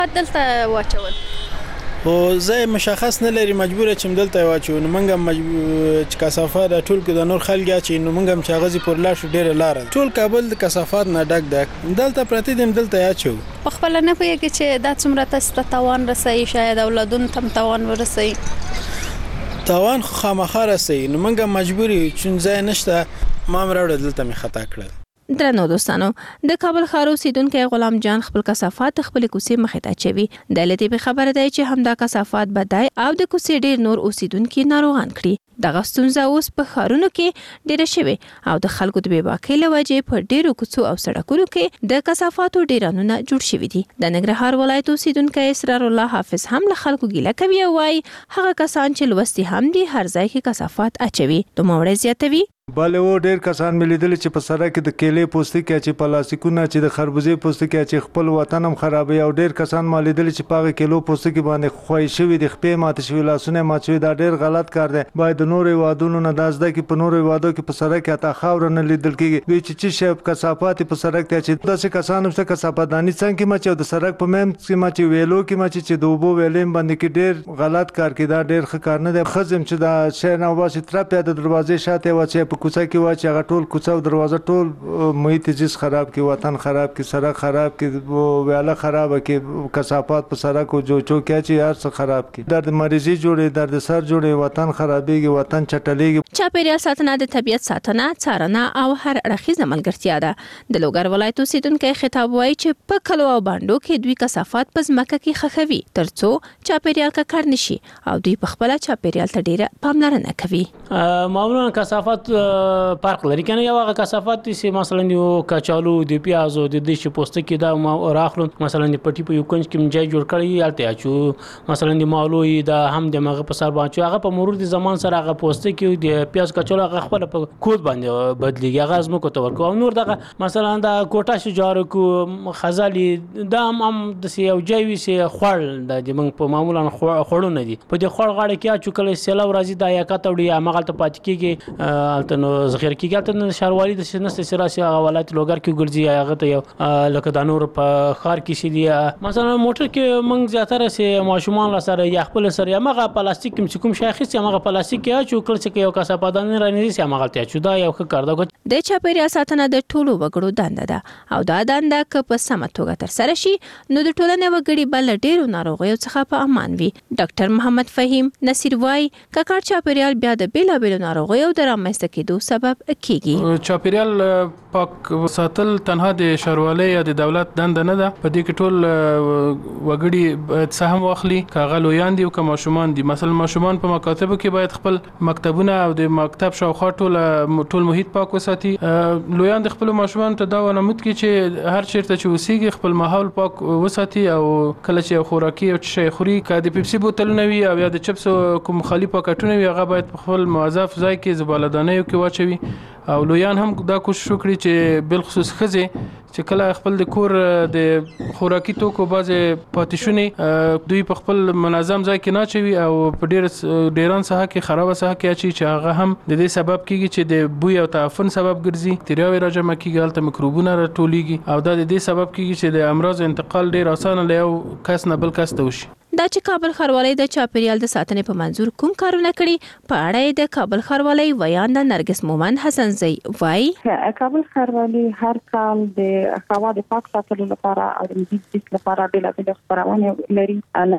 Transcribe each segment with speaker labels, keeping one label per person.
Speaker 1: دلته واچول
Speaker 2: او زه مشخص نه لري مجبور چې دلته واچو نو منګم چې کثافات ټول کې د نور خلک چې نو منګم چې غزي پر لا شو ډیره لار ټول کابل د کثافات نه ډک دلته پرتی دیم دلته واچو
Speaker 1: په خپل نه پوهیږي چې دا څومره تاسو تاوان رسي شاید اولادون تم تاوان ورسي
Speaker 2: تاوان خو خامخا رسي نو منګم مجبوري چې ځای نشته ما مراوړ دلته می خطا کړل
Speaker 3: درنو دوستانو د کابل ښار اوسیدونکو غلام جان خپل کثافات خپل کوڅې مخې ته چوي د لته به خبره ده چې همدا کثافات بدای او د کوڅې ډیر نور اوسیدونکو ناروغان کړي دغه ستونزه اوس په ښارونو کې ډیره شوي او د خلکو د بیباکۍ لوجې په ډیرو کوڅو او سړکونو کې د کثافاتو ډیرانونه جوړ شوي دي د ننګرهار ولایت اوسیدونکو اسرار الله حافظ هم له خلکو ګیله کوي او وايي هغه کسان چې لوستي هم دي هر ځای کې کثافات اچوي نو مورې زیاتوي
Speaker 4: بله و ډیر کسان ملیدل چې په سره کې د کېلې پوستکي چې پلاستیکونه چې د خربوزې پوستکي چې خپل وطن هم خرابوي او ډیر کسان ملیدل چې پاغه کیلو پوستکي باندې خوای شوی د خپې ماته شوی لاسونه ماته شوی دا ډیر غلط کار دی باید نور وادونو نه دازده کې په نور وادو کې په سره کې اته خاور نه لیدل کېږي دوی چې شپ کثافات په سره کې چې داسې کسان هم څه کثافاتانی څنګه ما چې د سړک په مم کې ما چې ویلو کې ما چې دوبو ویلم باندې کې ډیر غلط کار کې دا ډیر ښه کار نه دی خزم چې دا شهر نو واسه ترپیا د دروازې شاته و چې په کوڅه کې و چې ټول کوڅه او دروازه ټول محیط جس خراب کی وطن خراب کی سړک خراب کی ویاله خراب کی کثافات په سړک او جو چوکیا چې هر څه خراب کی درد مریضي جوړي درد سر جوړي وطن خرابېږي وطن چټلېږي
Speaker 3: چاپیریال ساتنه د طبیعت ساتنه څارنه او هر اړخیزه ملګرتیا ده د لوګر ولایت اوسیدونکو خطاب وایي چې په کلو او باندو کې دوی کثافات په ځمکه کې خخوي ترڅو چاپیریال کار نشي او دوی په خپل چاپیریال ته ډیره پاملرنه کوي
Speaker 5: معمولا کثافات فرق لري کنه یو هغه کثافات چې مثلا یو کچالو د پیازو د دې پوستکي دا راخلون مثلا د پټي په یو کنج کې ځای جوړ کړی الته اچو مثلا د مالوي دا هم د مغه په سر باندې هغه په مرور د زمان سره هغه پوستکي د پیاز کچالو هغه خپل په کود باندې بدلیږي هغه زمو کو تور کو نور دغه مثلا دا کوټه شجار کو خزالي دا هم د یو جایوي سي خړل د موږ په معمولا خړو نه دي په دې خړ غاړه کې اچو کله سیلو راځي دا یا کتهړي هغه ته پات کېږي الته نو ذخیره کېږي ته شاروالي د نسته سراسي ولایت لوګر کې ګرځي هغه ته یو لکه د نور په خار کې سي دي مثلا موټر کې موږ زیاتره سي ماشومان لا سره یا خپل سره یا مغه پلاستیک کوم شاخص یا مغه پلاستیک یا چوکل چې یو کثافاتان رانیږي سي مغه ته چودا یو ښه کار ده
Speaker 3: د چاپیریال ساتنه د ټولو وګړو دنده ده او دا دنده که په سمه توګه تر سره شي نو د ټولنې وګړي بل ډیرو ناروغیو څخه په امان وي ډاکټر محمد فهیم نصیر وای ککړ چاپیریال بیا د بیلابیلو ناروغیو د رامنځته کېدو سبب کیږي
Speaker 6: چاپیریال پاک ساتل تنها د شاروالۍ یا د دولت دنده نه ده په دې کې ټول وګړي سهم واخلي کاغه لویان دي او که ماشومان دي مثلا ماشومان په مکاتبو کې باید خپل مکتبونه او د مکتب شاوخوا ټول محیط پاک وساتي لویان د خپل ماشومان ته دا ونمود کی چې هر چیرته چې وسیږي خپل ماحول پاک وساتي او کله چې خوراکي او شي خوري که د پیپسي بوتلونه وي او یا د چپس کوم خالی پاکټونه وي هغه باید په خپل موظف ځای کې زباله‌دانیو کې واچوي او لویان هم دا کوشش وکړي چې بل خصوص خزه چې کله خپل د کور د خوراکي توکو بازه پاتیشونه دوی په خپل منظم ځای کې نه چوي او په ډیران ساحه کې خراب ساحه کې اچي چې هغه هم د دې سبب کیږي چې د بوی او تعفن سبب ګرځي تیراوي راجمه کیږي البته میکروبونه راټولېږي او دا د دې سبب کیږي چې د امراض انتقال ډیر اسانه له یو کس نه بل کس ته وشي
Speaker 3: دا چې کابل ښاروالۍ د چاپیریال د ساتنې په منظور کوم کارونه کړي په اړه د کابل ښاروالۍ ویان د نرګس مومن حسنزی وای
Speaker 7: کابل ښاروالۍ هر کال د هوا د پاک ساتلو لپاره او د محیط لپاره بېلابېل خبرونه لري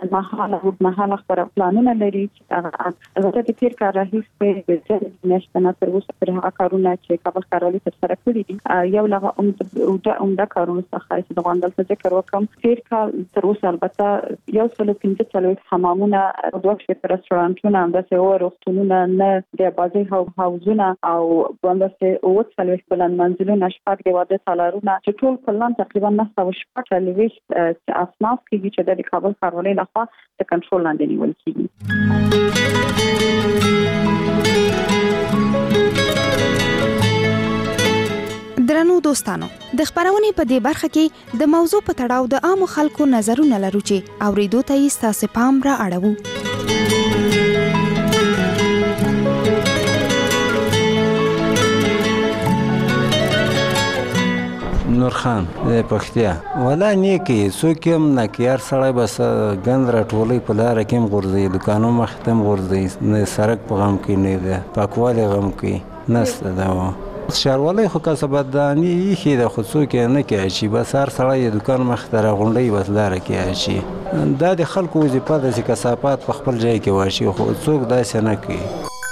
Speaker 7: مهاله خبرونه لري چې هغه د تیر کار راهیسې د نشته تر اوسه پر هغه کارونه چې کابل ښاروالۍ ترسره کړي دي یو لغه عمده کارونه څخه چې د غونډل په ذکر وکم تیر کال تر اوسه البته یو څل 15 حمامونه دوه شپږ رستورانټونه همداسې او روغتونونه نه د بازي هاوزونه او همداسې او څلوي بلند منزلونه شپږ د واده سالارونه چې ټول کلان تقریبا 940 اصناف کې چې د کابل ښاروالۍ لخوا د کنټرول لاندې نیول کیږي
Speaker 8: درنو دوستانو د خبرونې په دې برخه کې د موضوع په تړاو د عامو خلکو نظرونه لرو چې اوریدو ته یې ستاسو پام را اړوو
Speaker 9: نور خان پښتیا ولا نیکی څوک هم نکیار سړی بس ګند راټولوي په لاره کې هم غورځوي دکانو مخې ته هم غورځوي نه سړک په غم کې نه ده پاکوالي غم کې نسته دا ښاروالۍ خو کسبداني ایښې ده خو څوک یې نه کوي چې بس هر سړی د دکان مخې ته راغونډوي بس لاره کې اچي دا د خلکو وظیفه ده چې کثافات په خپل ځای کې واچوي خو څوک داسې نه کوي.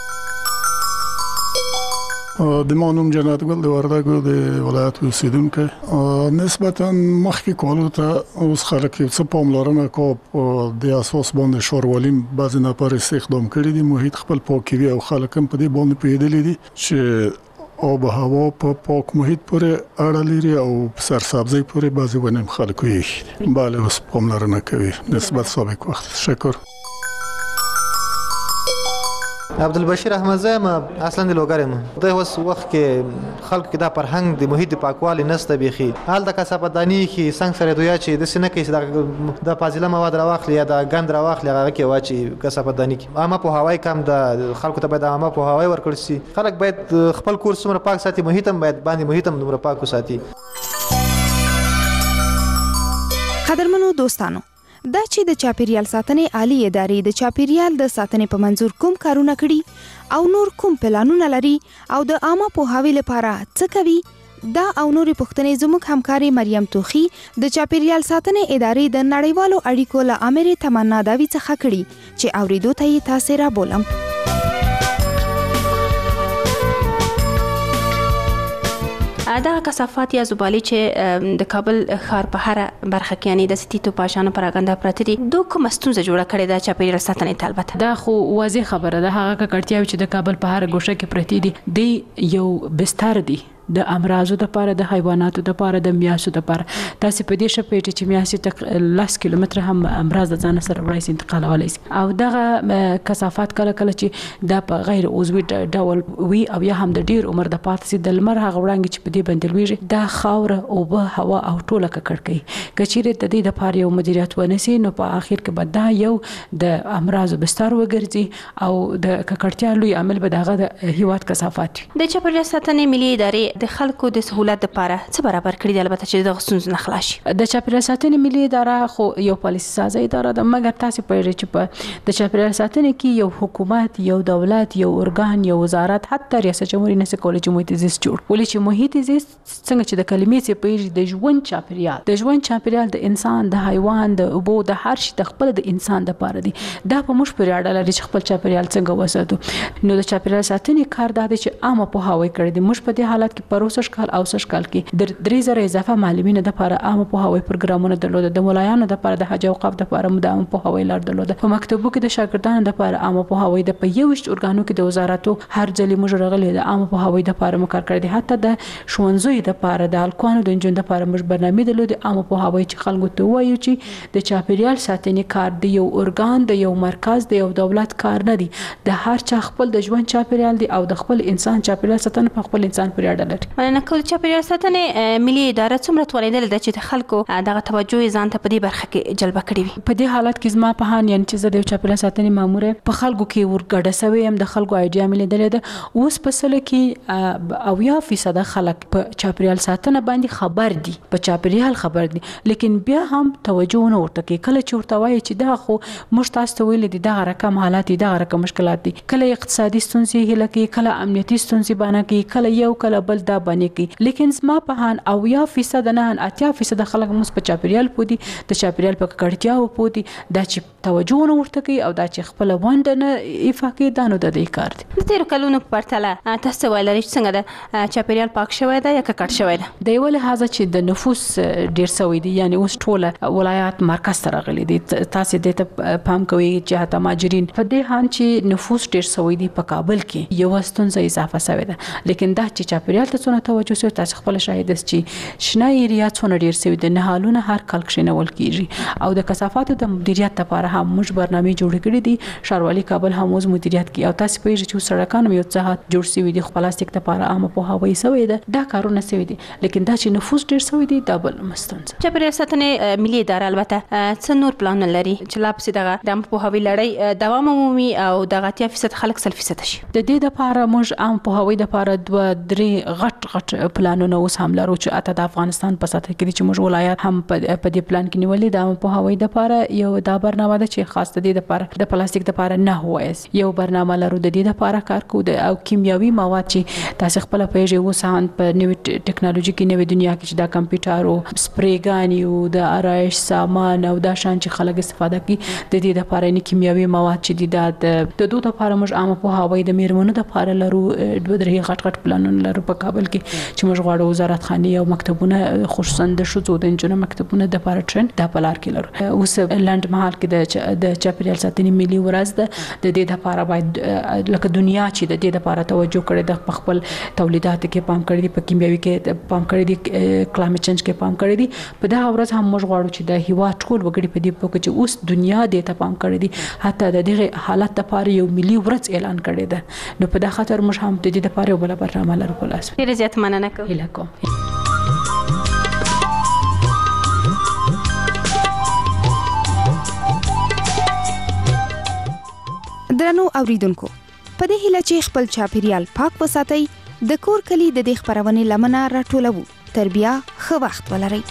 Speaker 10: د ما نوم جنت ګل د وردګو د ولایت اوسیدونکی نسبتا مخکې کولو ته اوس خلک څه پاملرنه کوي د اساس باندې ښاروالي بعضې نفر استخدام کړي دي محیط خپل پاکوي او خلک هم په دې باندې پوهېدلي دي چې آب و هوا په پاک محیط پورې اړه لري او سرسبزي پورې بعضې ونې هم خلکو یې بله اوس پاملرنه کوي نسبت سابق وخت. شکر.
Speaker 11: عبدالبشیر احمدزی ما اصلا د لوګر یم د اوس وخت کې خلکو کې دا فرهنګ د محیط د پاکوالي نسته بیخي حال د کثافاتداني کې څنګه سره دوی چې د سینه کې د فاضله مواد راواخلي یا د ګند راواخلي هغه کې واچي کثافاتداني کې عامه په هوای کم د خلکو ته باید عامه په هوای ورکړل شي خلک باید خپل کور څومره پاک ساتي محیط هم باید باندې محیط هم دومره پاک وساتي.
Speaker 8: قدرمنو دوستانو دا چې د چاپیریال ساتنې عالی ادارې د چاپیریال د ساتنې په منظور کوم کارونه کړي او نور کوم پلانونه لري او د عامه پوهاوي لپاره څه کوي دا او نورې پوښتنې زموږ همکاري مریم توخی د چاپیریال ساتنې ادارې د نړیوالو اړیکو له امیر تمنا داوی څخه کړي چې اوریدو ته یې تاسې را بولم.
Speaker 3: دا کثافات یا زبالې چې د کابل ښار په هر برخه کې یعنی د ستیتو پاشانو پراګنده پراته دي دوه کوم ستونزه جوړه کړې ده چاپیریال ساتنې ته البته
Speaker 12: دا خو واضح خبره ده هغه کړتیاوي چې د کابل په هر ګوشه کې پراته دي د یو بستر دي د امراضو د لپاره د حیواناتو د لپاره د میاسو د لپاره تاسو په دې شپې چې میاسي تک 10 کیلومتر هم امراض د ځان سره وړي سي انتقالولای شي او دغه کثافات کله کله چې د په غیر عضوي ډول وي او یا هم د ډیر عمر د پاتې سي د لمر هغه وړاندې چې په دې باندې لويږي د خاور او به هوا او ټوله ککړکۍ کچيره د دې د لپاره یو مدیریت ونسي نو په اخر کې به دا یو د امراض بستر وګرځي او د ککړتیا لوی عامل به دغه د هیواد کثافات
Speaker 3: د چاپیریال ساتنې ملي ادارې د خلکو د سہولت لپاره څه برابر کړی دی البته چې د ستونزو نه خلاص شي.
Speaker 12: د چاپیریال ساتنې ملي اداره خو یو پالیسي سازي اداره ده مګر تاسو پوهیږئ چې په د چاپیریال ساتنې کې یو حکومت یو دولت یو ارګان یو وزارت حتی ریاست جمهوریت نشي کولای چې محیط زیست جوړ ولې چې محیط زیست څنګه چې د کلمې څخه پوهیږي د ژوند چاپیریال د انسان د حیوان د اوبو د هر شي د خپل د انسان د پاره دی دا په موږ پورې اړه لري چې خپل چاپیریال څنګه وساتو نو د چاپیریال ساتنې کار دا دی چې عامه پوهاوی کړی دی موږ په دې حالت کې پروسش کال او سش کال کې د 3000 اضافه معلمین د لپاره عامه پوهاوی پروګرامونه درلود د مولایانو د لپاره د حج او اوقاف د لپاره مدام پوهاوی لار درلود په مکتبو کې د شاګردانو د لپاره عامه پوهاوی د په یوشت ارګانو کې د وزارتو هر ځلې موږ راغلي د عامه پوهاوی د لپاره مقرر کړی دی حتی د شونځوي د لپاره د الکوانو د انجن د لپاره موږ برنامه درلود عامه پوهاوی چې خلکو ته وایي چې د چاپیریال ساتنې کار د یو ارګان د یو مرکز د یو دولت کار نه دی د هر چا خپل د ژوند چاپیریال دی او د خپل انسان چاپیریال ساتنه په خپل انسان پورې اړه لري.
Speaker 3: مننه کوم چاپیریال ساتنې ملي اداره څومره توانیدل د چې خلکو دغه توجه ځان ته په دې برخه کې جلب کړی وي.
Speaker 12: په دې حالت کې زما په هان یعنی چې زه د چاپیریال ساتنې مامور په خلکو کې ورګډه سوی هم د خلکو ایډیا ملي دلته اوس په سل کې او 1% خلک په چاپیریال ساتنه باندې خبر دي په چاپیریال خبر دي لیکن بیا هم توجه نه ورته کوي کله چې ورته وایي چې دا خو موږ تاسو ته ویل دي دا رقم حالات دي دا رقم مشکلات دي کله اقتصادي ستونزې هله کې کله امنیتي ستونزې باندې کې کله یو کله بل دا باندې کې لیکن زما په هان او 1% نه 80% خلک موږ په چاپیریال پودي د چاپیریال په کړتیاو پودي دا چې توجه نه ورته کوي او دا چې خپل وند نه افاقي دانو د دې کار دي.
Speaker 3: د تیر کلونو په پرتله تاسو ویل څنګه د چاپیریال پاک شوی دی یا ککړ شوی دی؟
Speaker 12: د یو لحاظ چې د نفوس ډیر شوی دی یعنی اوس ټوله ولایت مرکز ته راغلي دي تاسو د ته پام کوي چې حتی ماجرین په دې هان چې نفوس ډیر شوی دی په کابل کې یو ستونزه اضافه شوی ده لیکن دا چې چاپیریال ته څونه توجه سوی تاسو خپل شاهد چې شنه ایریا څونه ډیر شوی د نهالونه هر کال کښینول کیږي او د کثافاتو د مدیریت لپاره هم موږ برنامه جوړ کړې دي ښاروالي کابل هم اوس مدیریت کوي او تاسو په چې سړکانو یو څه جوړ شوی دي پلاستیک لپاره عامه پوهاوی شوی ده دا کارونه شوی دي لیکن دا چې نفوس ډیر شوی دی دا بل مستنځ.
Speaker 3: چاپیریال ساتنې ملي اداره البته څه نور پلان لري چې لا پسې دغه د عامه پوهاوی لړۍ دوام ومومي او دغه 80% خلک 100% شي؟
Speaker 12: د دې لپاره موږ عام پوهاوی لپاره 2-3 غټ پلانونه اوس هم لرو چې اته د افغانستان په سطح کې چې موږ ولایت هم په دې پلان کې نیولې د عامه پوهاوي لپاره یو دا برنامه ده چې خاص د دې لپاره د پلاستیک لپاره نه وایس یو برنامه لرو د دې لپاره کار کوو او کیمیاوي مواد چې تاسو خپل پیژې وسان په نوې ټیکنالوژي کې نوې دنیا کې چې دا کمپیوټر او سپریګانی او د آرایش سامان او دا شان چې خلک استفاده کوي د دې لپاره نه کیمیاوي مواد چې د دوه لپاره موږ عامه پوهاوی د میرمنو لپاره لرو دوه درې غټ پلانونه لرو په کابل کې چې موږ غواړو وزارت خانه او مکتبونه خصوصا د شذو د انجونو مکتبونه د لپاره ټرند د پلار کې لرو اوس لند محل کې د چاپیریال ساتنې ملي ورځ د دې لپاره باید لکه دنیا چې د دې لپاره توجه کړي د خپل تولیدات کې پام کړی دی په کیمیاوي کې پام کړی دی کلایمټ چینج کې پام کړی دی په دا ورځ هم موږ غواړو چې د هیوا ټول وګړي په دې پوکه چې اوس دنیا دې ته پام کړی دی حتی د دغه حالت لپاره یو ملي ورځ اعلان کړی دی نو په دا خاطر موږ هم د دې لپاره یو بل برنامه لرو په لاس
Speaker 3: ډیره زیات مننه کوم
Speaker 8: درنو اوریدونکو په دې هیله چې خپل چاپیریال پاک وساتئ د کور کلی د دې خبرونې لمنه راټولو تر بیا ښه وخت ولرئ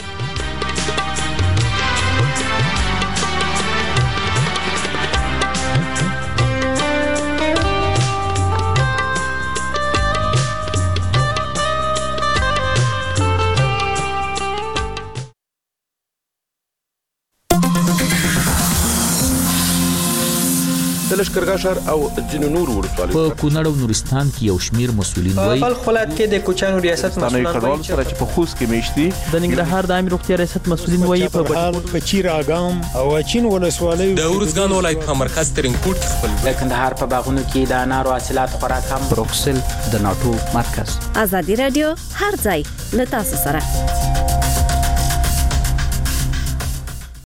Speaker 13: د لښکرګاه ښار او ځینو نورو ولسوالیو
Speaker 14: په کونړ او نورستان کې یو شمیر مسؤلین وایي
Speaker 15: په خپل کې د کوچانو ریاست مسؤلین
Speaker 13: وایي چې په خوست کې میشتي
Speaker 15: د ننګرهار د عامه روغتیا ریاست مسؤلین وایي
Speaker 2: په چیر اګام او چین ولسوالیو
Speaker 16: د ورزګان ولایت په مرکز ترینکوټ خپل
Speaker 17: د کندهار په باغونو کې د انارو حاصلات خوراک هم
Speaker 18: بروکسل د ناټو مرکز
Speaker 19: ازادي رادیو هر ځای له تاسو سره